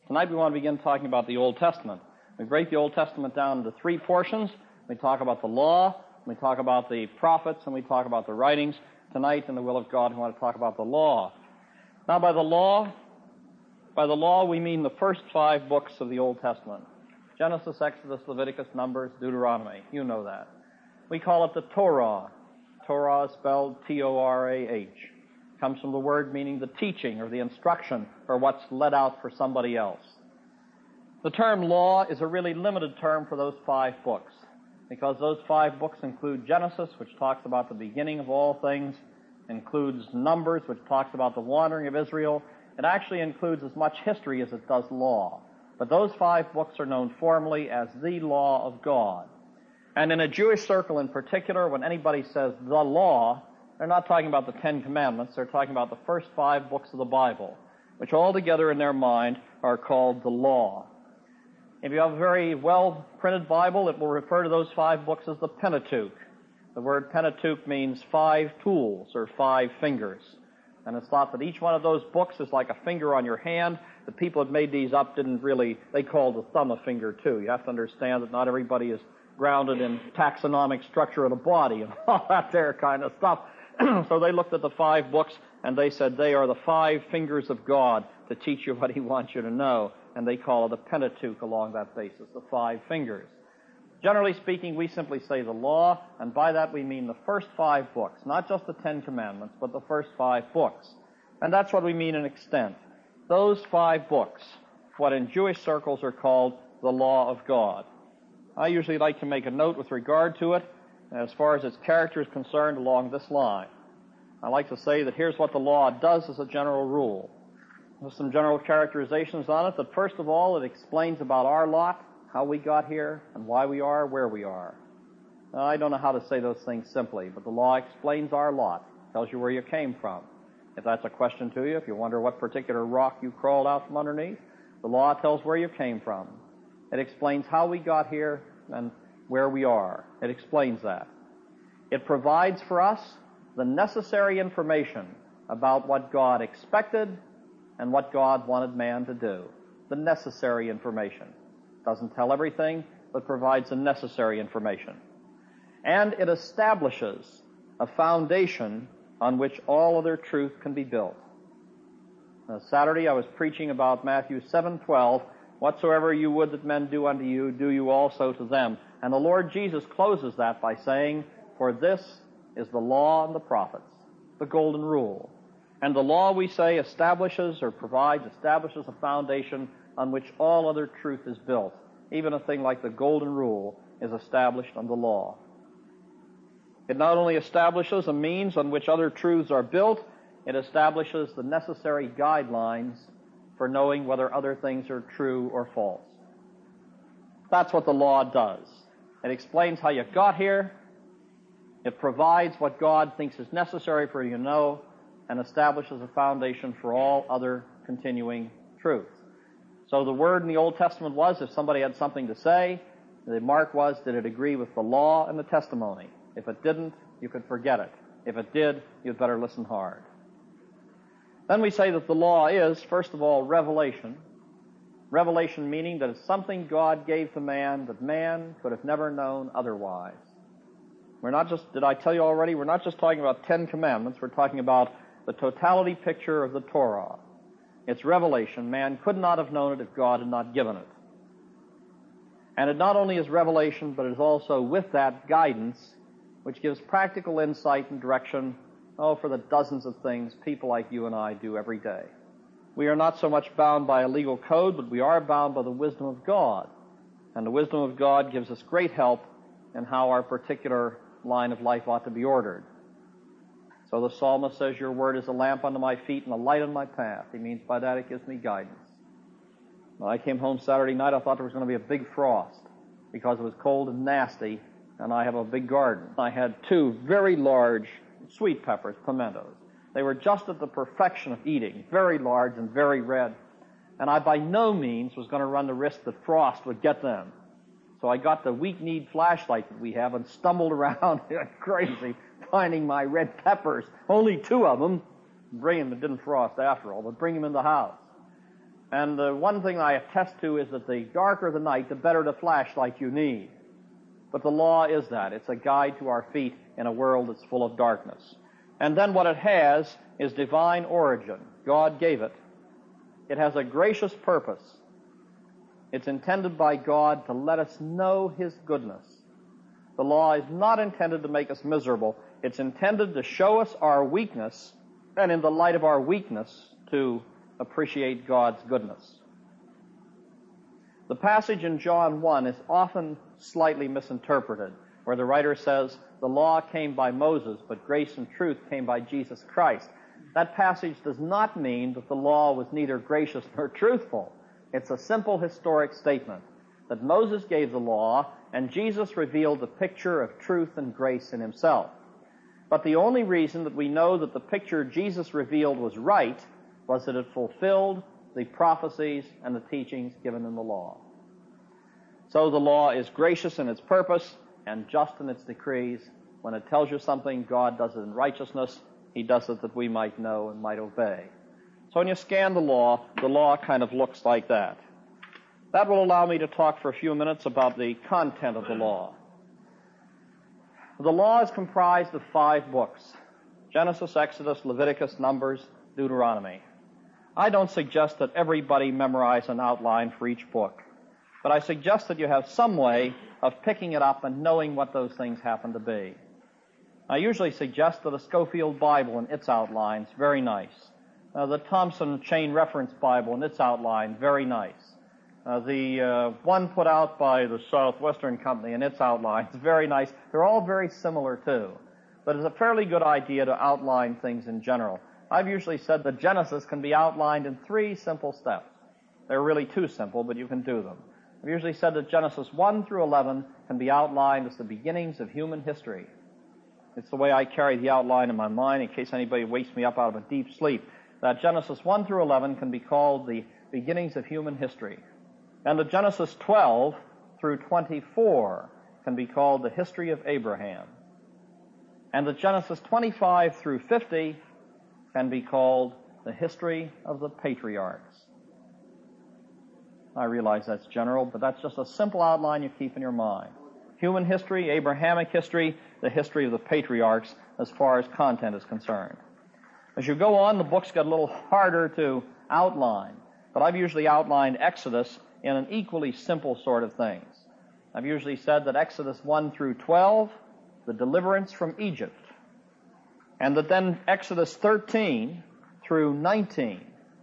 Tonight we want to begin talking about the Old Testament. We break the Old Testament down into three portions. We talk about the law, we talk about the prophets, and we talk about the writings. Tonight, in the will of God, we want to talk about the law. Now, by the law we mean the first 5 books of the Old Testament. Genesis, Exodus, Leviticus, Numbers, Deuteronomy. You know that. We call it the Torah. Torah is spelled T-O-R-A-H. Comes from the word meaning the teaching or the instruction or what's let out for somebody else. The term law is a really limited term for those 5 books, because those 5 books include Genesis, which talks about the beginning of all things, includes Numbers, which talks about the wandering of Israel. It actually includes as much history as it does law. But those 5 books are known formally as the law of God. And in a Jewish circle in particular, when anybody says the law, they're not talking about the 10 Commandments, they're talking about the first 5 books of the Bible, which altogether in their mind are called the law. If you have a very well-printed Bible, it will refer to those 5 books as the Pentateuch. The word Pentateuch means 5 tools or 5 fingers. And it's thought that each one of those books is like a finger on your hand. The people that made these up they called the thumb a finger too. You have to understand that not everybody is grounded in taxonomic structure of the body and all that there kind of stuff. So they looked at the 5 books and they said they are the 5 fingers of God to teach you what He wants you to know. And they call it the Pentateuch along that basis, the 5 fingers. Generally speaking, we simply say the law, and by that we mean the first 5 books, not just the 10 Commandments, but the first 5 books. And that's what we mean in extent. Those 5 books, what in Jewish circles are called the law of God. I usually like to make a note with regard to it, as far as its character is concerned, along this line. I like to say that here's what the law does as a general rule. There's some general characterizations on it, that first of all, it explains about our lot, how we got here, and why we are where we are. Now, I don't know how to say those things simply, but the law explains our lot, tells you where you came from. If that's a question to you, if you wonder what particular rock you crawled out from underneath, the law tells where you came from. It explains how we got here and where we are. It explains that. It provides for us the necessary information about what God expected and what God wanted man to do. The necessary information. Doesn't tell everything, but provides the necessary information. And it establishes a foundation on which all other truth can be built. Saturday I was preaching about Matthew 7:12, whatsoever you would that men do unto you, do you also to them. And the Lord Jesus closes that by saying, for this is the law and the prophets, the golden rule. And the law, we say, establishes a foundation on which all other truth is built. Even a thing like the golden rule is established on the law. It not only establishes a means on which other truths are built, it establishes the necessary guidelines for knowing whether other things are true or false. That's what the law does. It explains how you got here. It provides what God thinks is necessary for you to know, and establishes a foundation for all other continuing truths. So the word in the Old Testament was, if somebody had something to say, the mark was, did it agree with the law and the testimony? If it didn't, you could forget it. If it did, you'd better listen hard. Then we say that the law is, first of all, revelation. Revelation meaning that it's something God gave to man that man could have never known otherwise. Did I tell you already, we're not just talking about 10 Commandments, we're talking about the totality picture of the Torah. It's revelation. Man could not have known it if God had not given it. And it not only is revelation, but it is also with that guidance, which gives practical insight and direction, for the dozens of things people like you and I do every day. We are not so much bound by a legal code, but we are bound by the wisdom of God. And the wisdom of God gives us great help in how our particular line of life ought to be ordered. So the psalmist says, your word is a lamp unto my feet and a light on my path. He means by that it gives me guidance. When I came home Saturday night, I thought there was going to be a big frost because it was cold and nasty, and I have a big garden. I had 2 very large sweet peppers, pimentos. They were just at the perfection of eating, very large and very red, and I by no means was going to run the risk that frost would get them. So I got the weak-kneed flashlight that we have and stumbled around like crazy, finding my red peppers, only 2 of them, bring them, it didn't frost after all, but bring them in the house. And the one thing I attest to is that the darker the night, the better the flashlight you need. But the law is that. It's a guide to our feet in a world that's full of darkness. And then what it has is divine origin. God gave it. It has a gracious purpose. It's intended by God to let us know His goodness. The law is not intended to make us miserable. It's intended to show us our weakness, and in the light of our weakness, to appreciate God's goodness. The passage in John 1 is often slightly misinterpreted, where the writer says, the law came by Moses, but grace and truth came by Jesus Christ. That passage does not mean that the law was neither gracious nor truthful. It's a simple historic statement that Moses gave the law, and Jesus revealed the picture of truth and grace in himself. But the only reason that we know that the picture Jesus revealed was right was that it fulfilled the prophecies and the teachings given in the law. So the law is gracious in its purpose and just in its decrees. When it tells you something, God does it in righteousness. He does it that we might know and might obey. So when you scan the law kind of looks like that. That will allow me to talk for a few minutes about the content of the law. The law is comprised of 5 books: Genesis, Exodus, Leviticus, Numbers, Deuteronomy. I don't suggest that everybody memorize an outline for each book, but I suggest that you have some way of picking it up and knowing what those things happen to be. I usually suggest that a Scofield Bible and its outlines, very nice. The Thompson Chain Reference Bible and its outline, very nice. The one put out by the Southwestern Company and its outlines, very nice. They're all very similar too. But it's a fairly good idea to outline things in general. I've usually said that Genesis can be outlined in 3 simple steps. They're really too simple, but you can do them. I've usually said that Genesis 1 through 11 can be outlined as the beginnings of human history. It's the way I carry the outline in my mind in case anybody wakes me up out of a deep sleep. That Genesis 1 through 11 can be called the beginnings of human history. And the Genesis 12 through 24 can be called the history of Abraham. And the Genesis 25 through 50 can be called the history of the patriarchs. I realize that's general, but that's just a simple outline you keep in your mind. Human history, Abrahamic history, the history of the patriarchs as far as content is concerned. As you go on, the books get a little harder to outline, but I've usually outlined Exodus in an equally simple sort of things. I've usually said that Exodus 1 through 12, the deliverance from Egypt, and that then Exodus 13 through 19,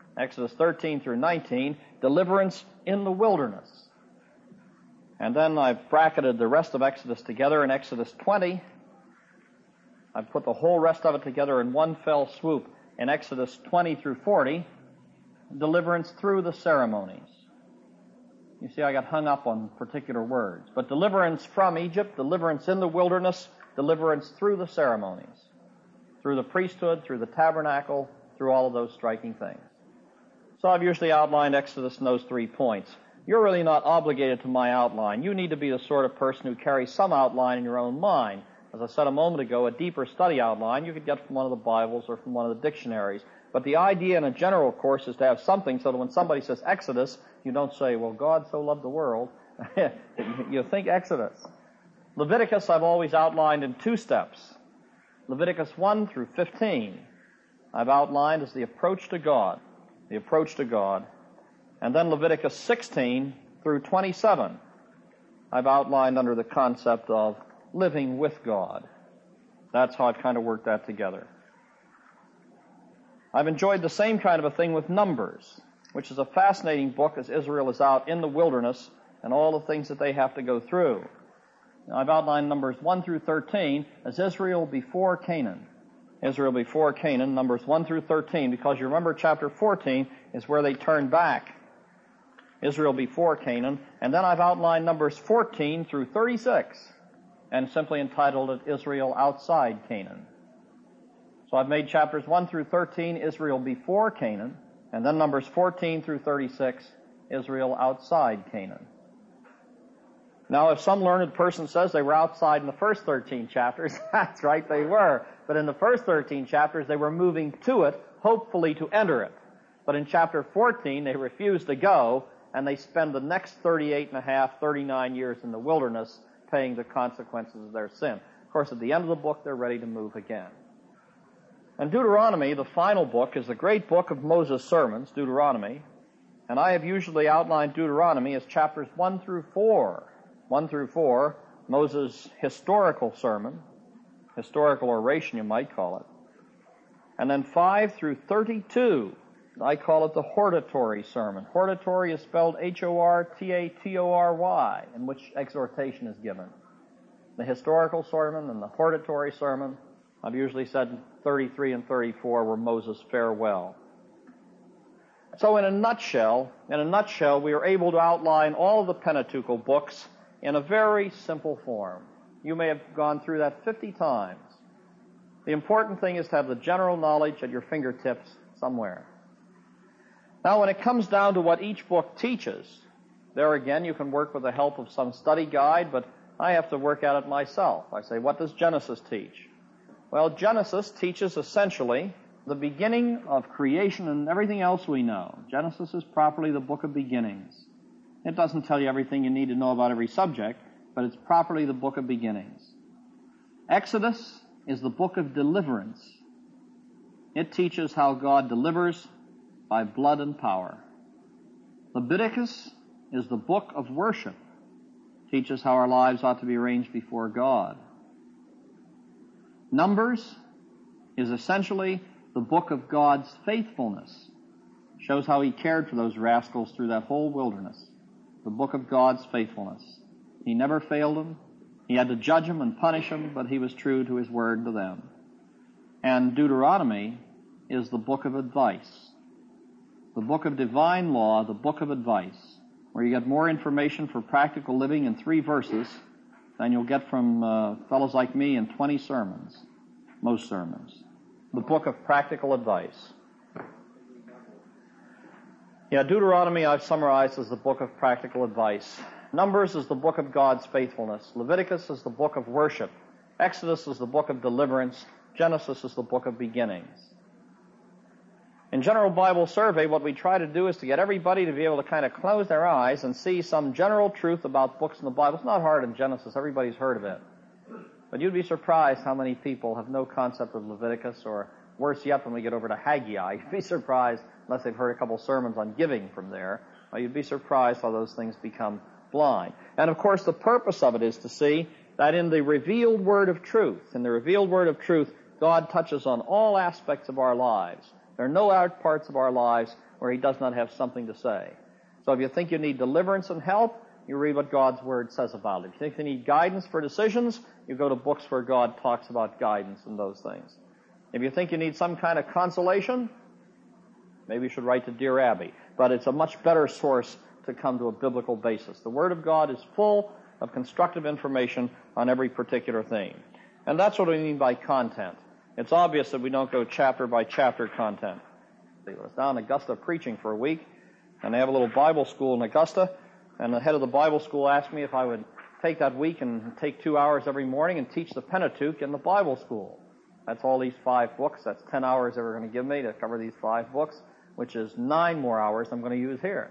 deliverance in the wilderness. And then I've bracketed the rest of Exodus together in Exodus 20. I've put the whole rest of it together in one fell swoop in Exodus 20 through 40, deliverance through the ceremonies. You see, I got hung up on particular words. But deliverance from Egypt, deliverance in the wilderness, deliverance through the ceremonies, through the priesthood, through the tabernacle, through all of those striking things. So I've usually outlined Exodus in those 3 points. You're really not obligated to my outline. You need to be the sort of person who carries some outline in your own mind. As I said a moment ago, a deeper study outline you could get from one of the Bibles or from one of the dictionaries. But the idea in a general course is to have something so that when somebody says Exodus, you don't say, well, God so loved the world. You think Exodus. Leviticus I've always outlined in 2 steps. Leviticus 1 through 15 I've outlined as the approach to God. And then Leviticus 16 through 27 I've outlined under the concept of living with God. That's how I've kind of worked that together. I've enjoyed the same kind of a thing with Numbers, which is a fascinating book as Israel is out in the wilderness and all the things that they have to go through. Now, I've outlined Numbers 1 through 13 as Israel before Canaan. Numbers 1 through 13, because you remember chapter 14 is where they turn back. Israel before Canaan. And then I've outlined Numbers 14 through 36 and simply entitled it Israel outside Canaan. So I've made chapters 1 through 13 Israel before Canaan, and then Numbers 14 through 36 Israel outside Canaan. Now, if some learned person says they were outside in the first 13 chapters, that's right, they were. But in the first 13 chapters, they were moving to it, hopefully to enter it. But in chapter 14, they refuse to go, and they spend the next 39 years in the wilderness paying the consequences of their sin. Of course, at the end of the book, they're ready to move again. And Deuteronomy, the final book, is the great book of Moses' sermons, Deuteronomy. And I have usually outlined Deuteronomy as chapters 1 through 4. 1 through 4, Moses' historical sermon, historical oration, you might call it. And then 5 through 32, I call it the hortatory sermon. Hortatory is spelled Hortatory, in which exhortation is given. The historical sermon and the hortatory sermon, I've usually said 33 and 34 were Moses' farewell. So in a nutshell, we are able to outline all of the Pentateuchal books in a very simple form. You may have gone through that 50 times. The important thing is to have the general knowledge at your fingertips somewhere. Now, when it comes down to what each book teaches, there again you can work with the help of some study guide, but I have to work at it myself. I say, what does Genesis teach? Well, Genesis teaches essentially the beginning of creation and everything else we know. Genesis is properly the book of beginnings. It doesn't tell you everything you need to know about every subject, but it's properly the book of beginnings. Exodus is the book of deliverance. It teaches how God delivers by blood and power. Leviticus is the book of worship. It teaches how our lives ought to be arranged before God. Numbers is essentially the book of God's faithfulness. It shows how he cared for those rascals through that whole wilderness. The book of God's faithfulness. He never failed them. He had to judge them and punish them, but he was true to his word to them. And Deuteronomy is the book of advice. The book of divine law, the book of advice, where you get more information for practical living in 3 verses than you'll get from fellows like me in 20 sermons, most sermons. The book of practical advice. Yeah, Deuteronomy I've summarized as the book of practical advice. Numbers is the book of God's faithfulness. Leviticus is the book of worship. Exodus is the book of deliverance. Genesis is the book of beginnings. In General Bible Survey, what we try to do is to get everybody to be able to kind of close their eyes and see some general truth about books in the Bible. It's not hard in Genesis. Everybody's heard of it. But you'd be surprised how many people have no concept of Leviticus, or worse yet, when we get over to Haggai, you'd be surprised, unless they've heard a couple sermons on giving from there, you'd be surprised how those things become blind. And of course, the purpose of it is to see that in the revealed word of truth, God touches on all aspects of our lives. There are no parts of our lives where he does not have something to say. So if you think you need deliverance and help, you read what God's word says about it. If you think you need guidance for decisions, you go to books where God talks about guidance and those things. If you think you need some kind of consolation, maybe you should write to Dear Abby. But it's a much better source to come to a biblical basis. The Word of God is full of constructive information on every particular thing. And that's what we mean by content. It's obvious that we don't go chapter by chapter content. I was down in Augusta preaching for a week, and they have a little Bible school in Augusta, and the head of the Bible school asked me if I would take that week and take 2 hours every morning and teach the Pentateuch in the Bible school. That's all these 5 books. That's 10 hours they were going to give me to cover these 5 books, which is 9 more hours I'm going to use here.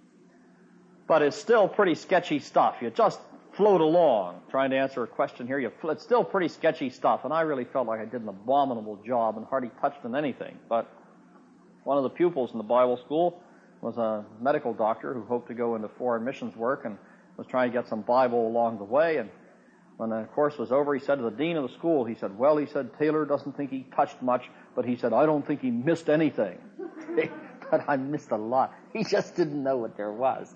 But it's still pretty sketchy stuff. You just float along trying to answer a question here. It's still pretty sketchy stuff, and I really felt like I did an abominable job and hardly touched on anything. But one of the pupils in the Bible school was a medical doctor who hoped to go into foreign missions work and was trying to get some Bible along the way. And when the course was over, he said to the dean of the school, he said, Taylor doesn't think he touched much, but he said, I don't think he missed anything. But I missed a lot. He just didn't know what there was.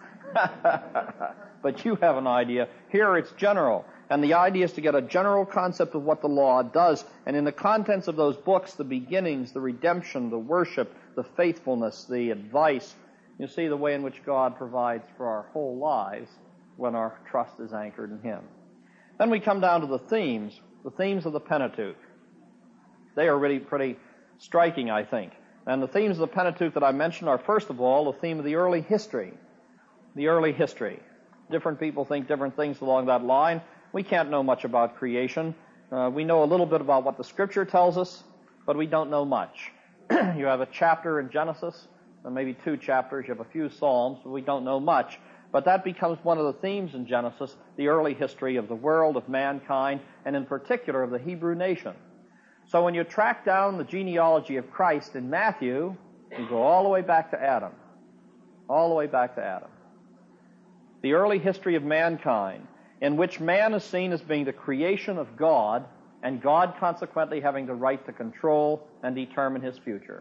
But you have an idea. Here it's general. And the idea is to get a general concept of what the law does. And in the contents of those books, the beginnings, the redemption, the worship, the faithfulness, the advice, you see the way in which God provides for our whole lives when our trust is anchored in him. Then we come down to the themes of the Pentateuch. They are really pretty striking, I think. And the themes of the Pentateuch that I mentioned are, first of all, the theme of the early history. The early history. Different people think different things along that line. We can't know much about creation. We know a little bit about what the Scripture tells us, but we don't know much. You have a chapter in Genesis maybe 2 chapters. You have a few Psalms, but we don't know much. But that becomes one of the themes in Genesis, the early history of the world, of mankind, and in particular of the Hebrew nation. So when you track down the genealogy of Christ in Matthew, you go all the way back to Adam. All the way back to Adam. The early history of mankind, in which man is seen as being the creation of God, and God consequently having the right to control and determine his future.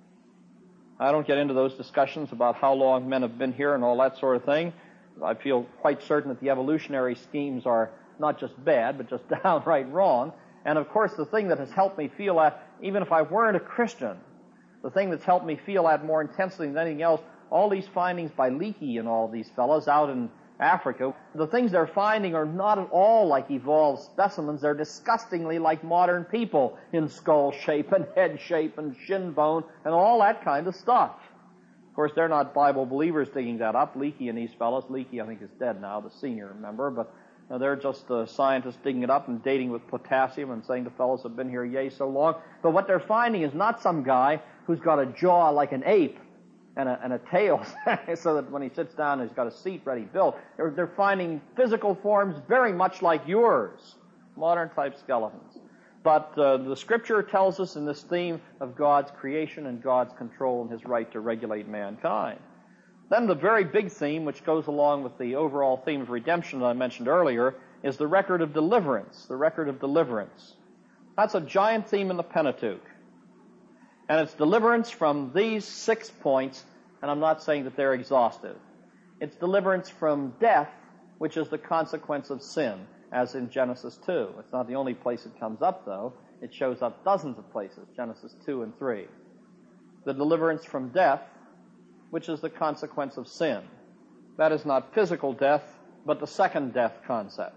I don't get into those discussions about how long men have been here and all that sort of thing. I feel quite certain that the evolutionary schemes are not just bad, but just downright wrong. And of course, the thing that has helped me feel that, even if I weren't a Christian, the thing that's helped me feel that more intensely than anything else, all these findings by Leakey and all these fellows out in Africa, the things they're finding are not at all like evolved specimens. They're disgustingly like modern people in skull shape and head shape and shin bone and all that kind of stuff. Of course, they're not Bible believers digging that up. Leakey and these fellows, Leakey I think is dead now, the senior member, but they're just scientists digging it up and dating with potassium and saying the fellows have been here yay so long. But what they're finding is not some guy who's got a jaw like an ape and a tail so that when he sits down he's got a seat ready built. They're finding physical forms very much like yours, modern type skeletons. But the Scripture tells us in this theme of God's creation and God's control and his right to regulate mankind. Then the very big theme, which goes along with the overall theme of redemption that I mentioned earlier, is the record of deliverance. The record of deliverance. That's a giant theme in the Pentateuch. And it's deliverance from these 6 points, and I'm not saying that they're exhaustive. It's deliverance from death, which is the consequence of sin, as in Genesis 2. It's not the only place it comes up, though. It shows up dozens of places, Genesis 2 and 3. The deliverance from death, which is the consequence of sin. That is not physical death, but the second death concept.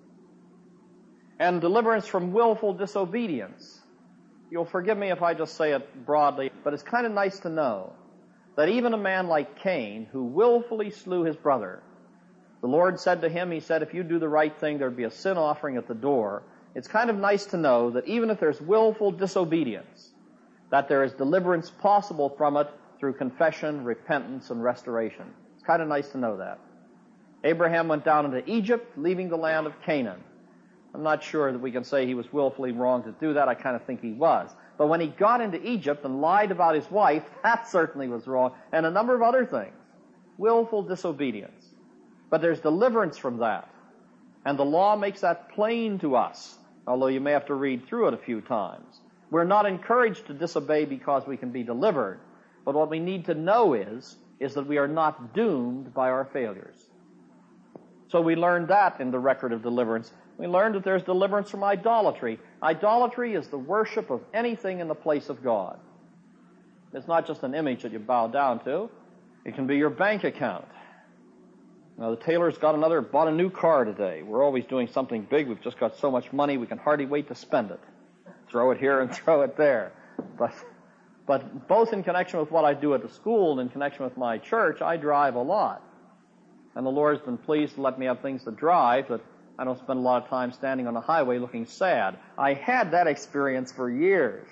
And deliverance from willful disobedience. You'll forgive me if I just say it broadly, but it's kind of nice to know that even a man like Cain, who willfully slew his brother, the Lord said to him, he said, if you do the right thing, there'd be a sin offering at the door. It's kind of nice to know that even if there's willful disobedience, that there is deliverance possible from it through confession, repentance, and restoration. It's kind of nice to know that. Abraham went down into Egypt, leaving the land of Canaan. I'm not sure that we can say he was willfully wrong to do that. I kind of think he was. But when he got into Egypt and lied about his wife, that certainly was wrong, and a number of other things. Willful disobedience. But there's deliverance from that. And the law makes that plain to us, although you may have to read through it a few times. We're not encouraged to disobey because we can be delivered. But what we need to know is that we are not doomed by our failures. So we learned that in the record of deliverance. We learned that there's deliverance from idolatry. Idolatry is the worship of anything in the place of God. It's not just an image that you bow down to. It can be your bank account. Now, the tailor's bought a new car today. We're always doing something big. We've just got so much money, we can hardly wait to spend it. Throw it here and throw it there. But both in connection with what I do at the school and in connection with my church, I drive a lot. And the Lord's been pleased to let me have things to drive, but I don't spend a lot of time standing on the highway looking sad. I had that experience for years.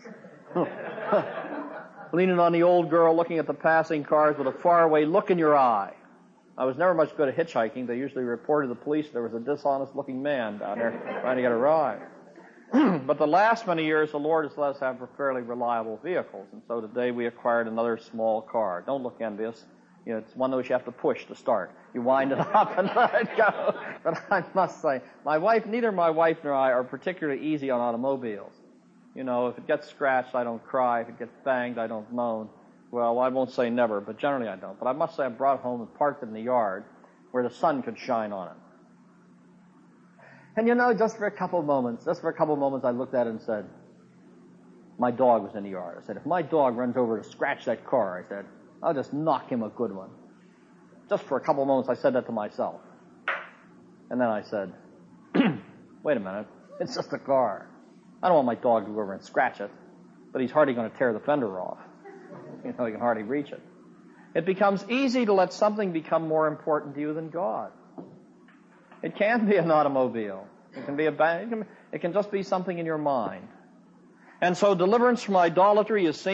Leaning on the old girl, looking at the passing cars with a faraway look in your eye. I was never much good at hitchhiking. They usually reported to the police there was a dishonest-looking man down there trying to get a ride. But the last many years, the Lord has let us have fairly reliable vehicles. And so today we acquired another small car. Don't look envious. It's one of those you have to push to start. You wind it up and let it go. But I must say, neither my wife nor I are particularly easy on automobiles. If it gets scratched, I don't cry. If it gets banged, I don't moan. Well, I won't say never, but generally I don't. But I must say I brought it home and parked it in the yard where the sun could shine on it. And just for a couple of moments, I looked at it and said, my dog was in the yard. I said, if my dog runs over to scratch that car, I said, I'll just knock him a good one. Just for a couple of moments, I said that to myself. And then I said, wait a minute, it's just a car. I don't want my dog to go over and scratch it, but he's hardly going to tear the fender off. He can hardly reach it. It becomes easy to let something become more important to you than God. It can be an automobile. It can be it can just be something in your mind. And so deliverance from idolatry is seen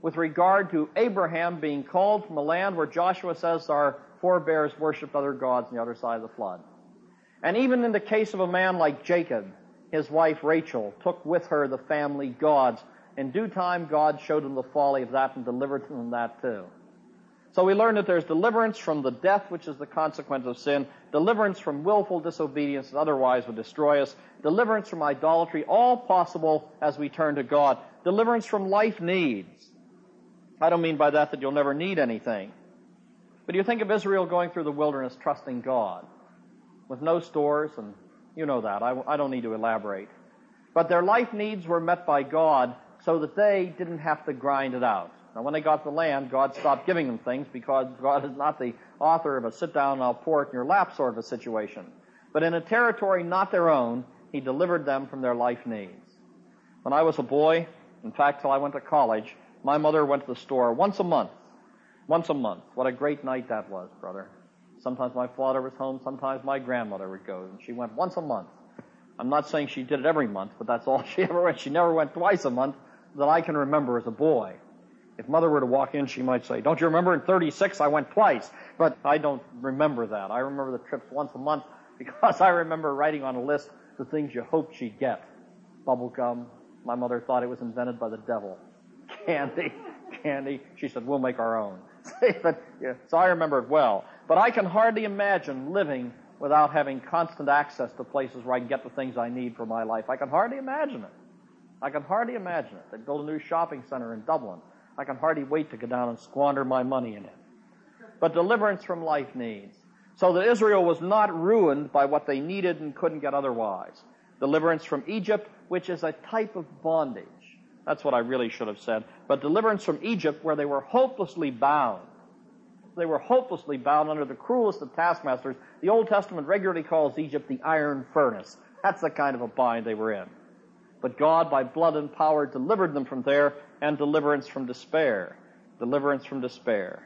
with regard to Abraham being called from a land where Joshua says our forebears worshipped other gods on the other side of the flood. And even in the case of a man like Jacob, his wife Rachel took with her the family gods. In due time, God showed them the folly of that and delivered them from that too. So we learn that there's deliverance from the death which is the consequence of sin, deliverance from willful disobedience that otherwise would destroy us, deliverance from idolatry, all possible as we turn to God, deliverance from life needs. I don't mean by that you'll never need anything. But you think of Israel going through the wilderness trusting God with no stores, and you know that. I don't need to elaborate. But their life needs were met by God so that they didn't have to grind it out. Now, when they got the land, God stopped giving them things because God is not the author of a sit down and I'll pour it in your lap sort of a situation. But in a territory not their own, He delivered them from their life needs. When I was a boy, in fact, till I went to college, my mother went to the store once a month. Once a month. What a great night that was, brother. Sometimes my father was home, sometimes my grandmother would go, and she went once a month. I'm not saying she did it every month, but that's all she ever went. She never went twice a month that I can remember as a boy. If Mother were to walk in, she might say, "Don't you remember in 36 I went twice?" But I don't remember that. I remember the trips once a month because I remember writing on a list the things you hoped she'd get. Bubble gum. My mother thought it was invented by the devil. Candy. She said, "We'll make our own." So I remember it well. But I can hardly imagine living without having constant access to places where I can get the things I need for my life. I can hardly imagine it. I'd go to a new shopping center in Dublin. I can hardly wait to go down and squander my money in it. But deliverance from life needs. So that Israel was not ruined by what they needed and couldn't get otherwise. Deliverance from Egypt, which is a type of bondage. That's what I really should have said. But deliverance from Egypt, where they were hopelessly bound. They were hopelessly bound under the cruelest of taskmasters. The Old Testament regularly calls Egypt the iron furnace. That's the kind of a bind they were in. But God, by blood and power, delivered them from there, and deliverance from despair. Deliverance from despair.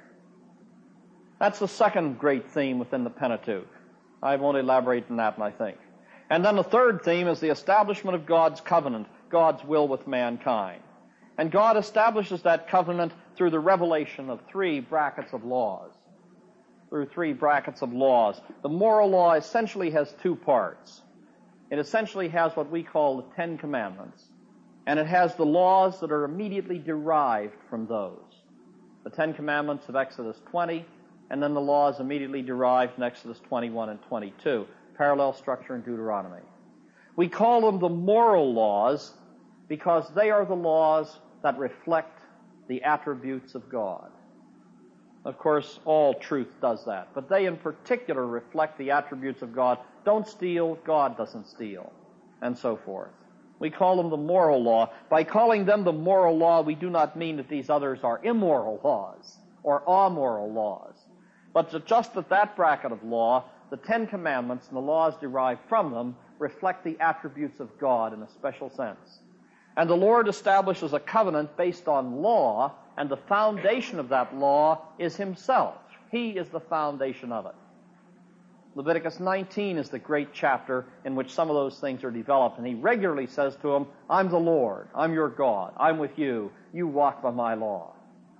That's the second great theme within the Pentateuch. I won't elaborate on that, I think. And then the third theme is the establishment of God's covenant, God's will with mankind. And God establishes that covenant through the revelation of three brackets of laws. Through three brackets of laws. The moral law essentially has two parts. It essentially has what we call the Ten Commandments. And it has the laws that are immediately derived from those. The Ten Commandments of Exodus 20, and then the laws immediately derived in Exodus 21 and 22. Parallel structure in Deuteronomy. We call them the moral laws because they are the laws that reflect the attributes of God. Of course, all truth does that, but they in particular reflect the attributes of God. Don't steal, God doesn't steal, and so forth. We call them the moral law. By calling them the moral law, we do not mean that these others are immoral laws or amoral laws, but just that bracket of law, the Ten Commandments and the laws derived from them, reflect the attributes of God in a special sense. And the Lord establishes a covenant based on law, and the foundation of that law is Himself. He is the foundation of it. Leviticus 19 is the great chapter in which some of those things are developed, and He regularly says to them, "I'm the Lord, I'm your God, I'm with you, you walk by my law."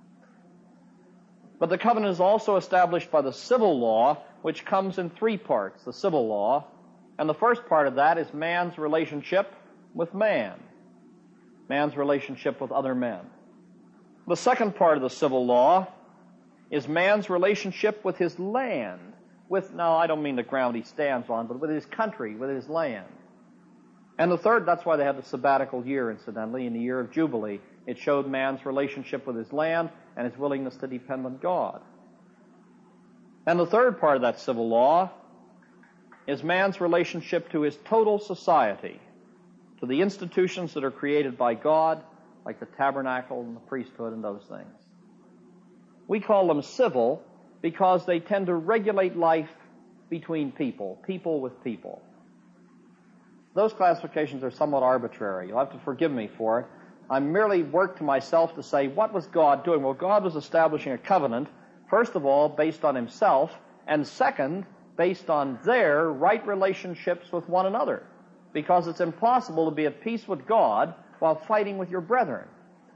But the covenant is also established by the civil law, which comes in three parts, the civil law. And the first part of that is man's relationship with man, man's relationship with other men. The second part of the civil law is man's relationship with his land. Now I don't mean the ground he stands on, but with his country, with his land. And the third, that's why they had the sabbatical year, incidentally, in the year of Jubilee. It showed man's relationship with his land and his willingness to depend on God. And the third part of that civil law is man's relationship to his total society, to the institutions that are created by God, like the tabernacle and the priesthood and those things. We call them civil because they tend to regulate life between people, people with people. Those classifications are somewhat arbitrary. You'll have to forgive me for it. I merely worked to myself to say, what was God doing? Well, God was establishing a covenant, first of all, based on Himself, and second, based on their right relationships with one another. Because it's impossible to be at peace with God while fighting with your brethren.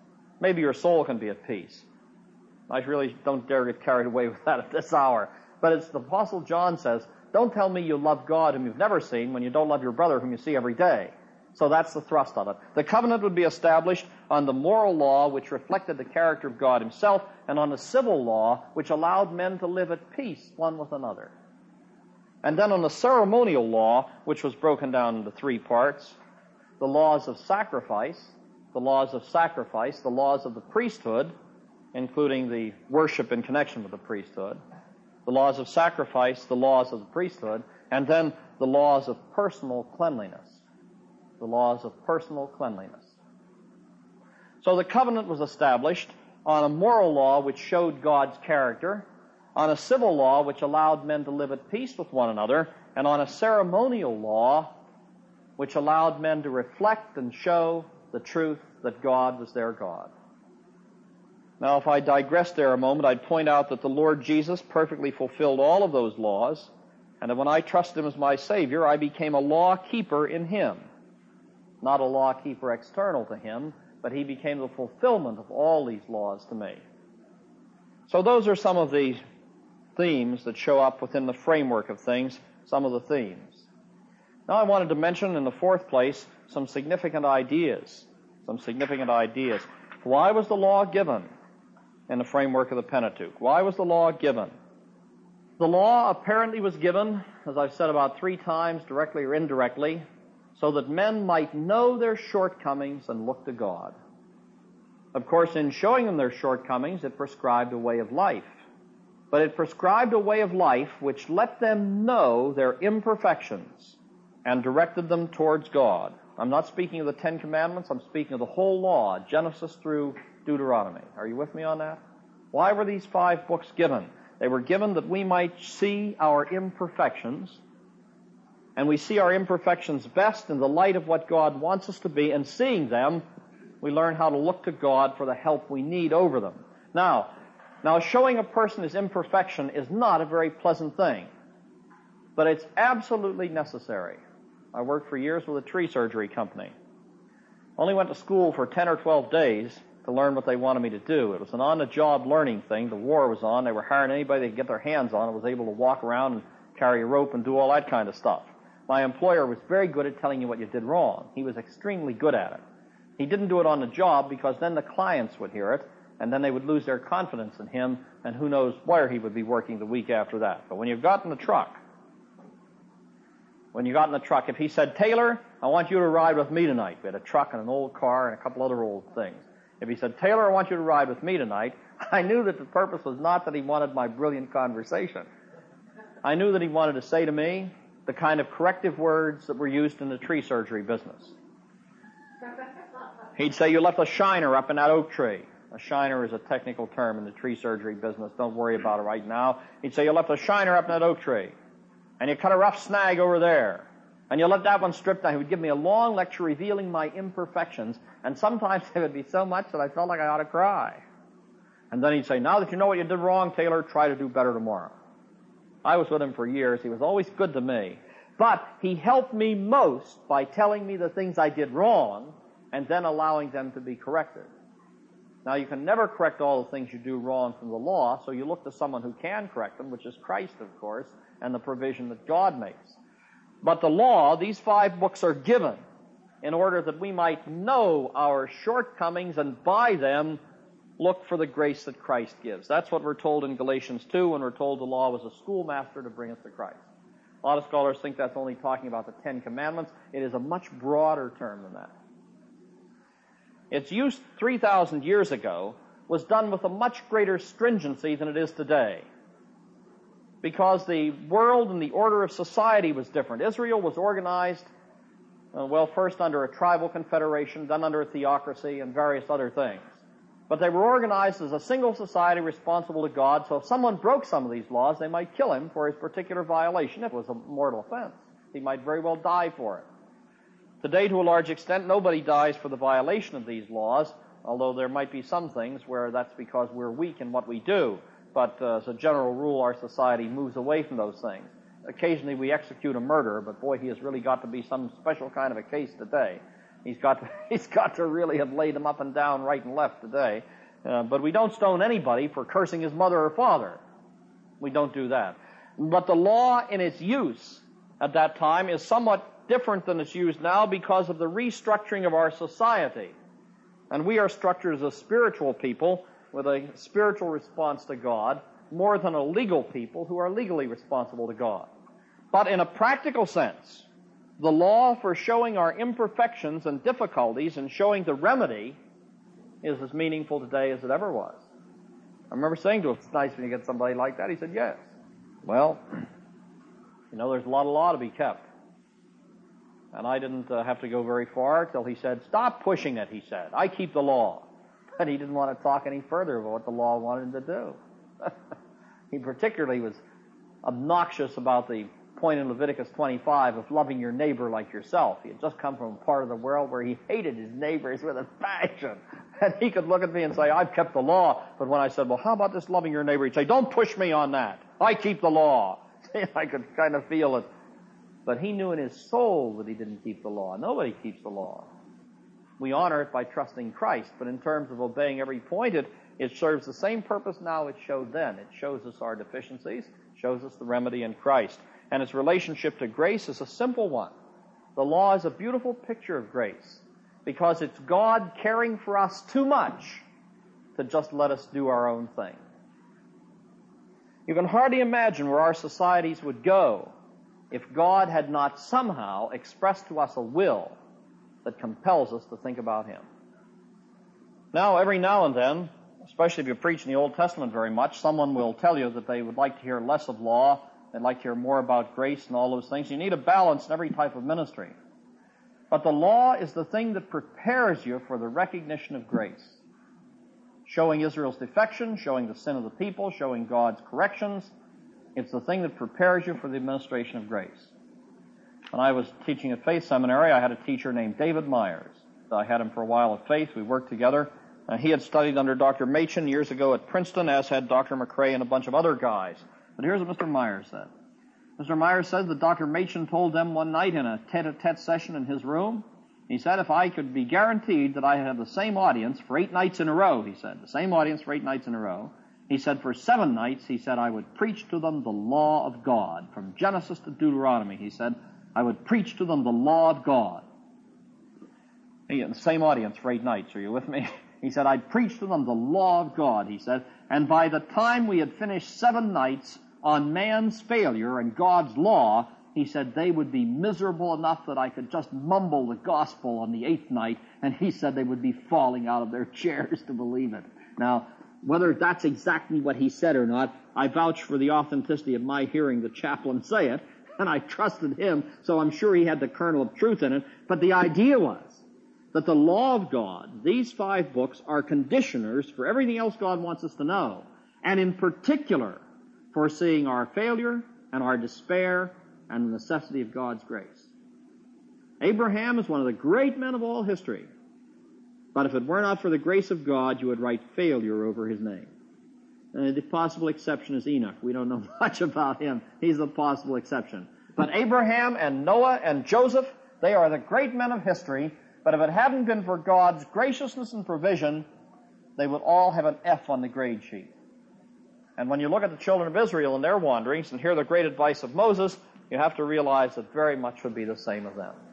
maybe your soul can be at peace. I really don't dare get carried away with that at this hour. But it's the Apostle John says, don't tell me you love God whom you've never seen when you don't love your brother whom you see every day. So that's the thrust of it. The covenant would be established on the moral law which reflected the character of God himself, and on the civil law which allowed men to live at peace one with another. And then on the ceremonial law, which was broken down into three parts: the laws of sacrifice, the laws of the priesthood, including the worship in connection with the priesthood, the laws of sacrifice, the laws of the priesthood, and then the laws of personal cleanliness. The laws of personal cleanliness. So the covenant was established on a moral law which showed God's character, on a civil law which allowed men to live at peace with one another, and on a ceremonial law which allowed men to reflect and show the truth that God was their God. Now, if I digress there a moment, I'd point out that the Lord Jesus perfectly fulfilled all of those laws, and that when I trusted him as my Savior, I became a law keeper in him. Not a law keeper external to him, but he became the fulfillment of all these laws to me. So those are some of the themes that show up within the framework of things, some of the themes. Now I wanted to mention in the fourth place some significant ideas. Why was the law given in the framework of the Pentateuch? Why was the law given? The law apparently was given, as I've said about 3 times, directly or indirectly, so that men might know their shortcomings and look to God. Of course, in showing them their shortcomings, it prescribed a way of life. But it prescribed a way of life which let them know their imperfections and directed them towards God. I'm not speaking of the 10 Commandments, I'm speaking of the whole law, Genesis through Deuteronomy. Are you with me on that? Why were these 5 books given? They were given that we might see our imperfections, and we see our imperfections best in the light of what God wants us to be, and seeing them, we learn how to look to God for the help we need over them. Now, showing a person his imperfection is not a very pleasant thing, but it's absolutely necessary. I worked for years with a tree surgery company. Only went to school for 10 or 12 days to learn what they wanted me to do. It was an on-the-job learning thing. The war was on. They were hiring anybody they could get their hands on and was able to walk around and carry a rope and do all that kind of stuff. My employer was very good at telling you what you did wrong. He was extremely good at it. He didn't do it on the job because then the clients would hear it, and then they would lose their confidence in him, and who knows where he would be working the week after that. But when you got in the truck, if he said, Taylor, I want you to ride with me tonight. We had a truck and an old car and a couple other old things. If he said, Taylor, I want you to ride with me tonight, I knew that the purpose was not that he wanted my brilliant conversation. I knew that he wanted to say to me the kind of corrective words that were used in the tree surgery business. He'd say, you left a shiner up in that oak tree. A shiner is a technical term in the tree surgery business. Don't worry about it right now. He'd say, you left a shiner up in that oak tree. And you cut a rough snag over there. And you let that one strip down. He would give me a long lecture revealing my imperfections. And sometimes they would be so much that I felt like I ought to cry. And then he'd say, now that you know what you did wrong, Taylor, try to do better tomorrow. I was with him for years. He was always good to me. But he helped me most by telling me the things I did wrong and then allowing them to be corrected. Now, you can never correct all the things you do wrong from the law, so you look to someone who can correct them, which is Christ, of course, and the provision that God makes. But the law, these 5 books are given in order that we might know our shortcomings and by them look for the grace that Christ gives. That's what we're told in Galatians 2 when we're told the law was a schoolmaster to bring us to Christ. A lot of scholars think that's only talking about the 10 Commandments. It is a much broader term than that. Its use 3,000 years ago was done with a much greater stringency than it is today, because the world and the order of society was different. Israel was organized, first under a tribal confederation, then under a theocracy and various other things. But they were organized as a single society responsible to God, so if someone broke some of these laws, they might kill him for his particular violation. It was a mortal offense. He might very well die for it. Today, to a large extent, nobody dies for the violation of these laws, although there might be some things where that's because we're weak in what we do. But as a general rule, our society moves away from those things. Occasionally we execute a murderer, but boy, he has really got to be some special kind of a case today. He's got to really have laid them up and down, right and left today. But we don't stone anybody for cursing his mother or father. We don't do that. But the law in its use at that time is somewhat different than it's used now because of the restructuring of our society. And we are structured as a spiritual people with a spiritual response to God more than a legal people who are legally responsible to God. But in a practical sense, the law for showing our imperfections and difficulties and showing the remedy is as meaningful today as it ever was. I remember saying to him, it's nice when you get somebody like that. He said, yes. Well, there's a lot of law to be kept. And I didn't have to go very far till he said, stop pushing it, he said. I keep the law. But he didn't want to talk any further about what the law wanted him to do. He particularly was obnoxious about the point in Leviticus 25 of loving your neighbor like yourself. He had just come from a part of the world where he hated his neighbors with a passion. And he could look at me and say, I've kept the law. But when I said, well, how about this loving your neighbor? He'd say, don't push me on that. I keep the law. I could kind of feel it. But he knew in his soul that he didn't keep the law. Nobody keeps the law. We honor it by trusting Christ. But in terms of obeying every point, it serves the same purpose now it showed then. It shows us our deficiencies, shows us the remedy in Christ. And its relationship to grace is a simple one. The law is a beautiful picture of grace because it's God caring for us too much to just let us do our own thing. You can hardly imagine where our societies would go if God had not somehow expressed to us a will that compels us to think about Him. Now, every now and then, especially if you preach in the Old Testament very much, someone will tell you that they would like to hear less of law, they'd like to hear more about grace and all those things. You need a balance in every type of ministry. But the law is the thing that prepares you for the recognition of grace. Showing Israel's defection, showing the sin of the people, showing God's corrections. It's the thing that prepares you for the administration of grace. When I was teaching at Faith Seminary, I had a teacher named David Myers. I had him for a while at Faith. We worked together. He had studied under Dr. Machen years ago at Princeton, as had Dr. McRae and a bunch of other guys. But here's what Mr. Myers said. Mr. Myers said that Dr. Machen told them one night in a tete-a-tete session in his room, he said, if I could be guaranteed that I had the same audience for 8 nights in a row, he said, the same audience for 8 nights in a row, he said, for 7 nights, he said, I would preach to them the law of God. From Genesis to Deuteronomy, he said, I would preach to them the law of God. The same audience for 8 nights, are you with me? He said, I'd preach to them the law of God, he said, and by the time we had finished 7 nights on man's failure and God's law, he said they would be miserable enough that I could just mumble the gospel on the 8th night, and he said they would be falling out of their chairs to believe it. Now, whether that's exactly what he said or not, I vouch for the authenticity of my hearing the chaplain say it, and I trusted him, so I'm sure he had the kernel of truth in it. But the idea was that the law of God, these 5 books, are conditioners for everything else God wants us to know, and in particular, foreseeing our failure and our despair and the necessity of God's grace. Abraham is one of the great men of all history, but if it were not for the grace of God, you would write failure over his name. And the possible exception is Enoch. We don't know much about him. He's the possible exception. But Abraham and Noah and Joseph, they are the great men of history, but if it hadn't been for God's graciousness and provision, they would all have an F on the grade sheet. And when you look at the children of Israel and their wanderings and hear the great advice of Moses, you have to realize that very much would be the same of them.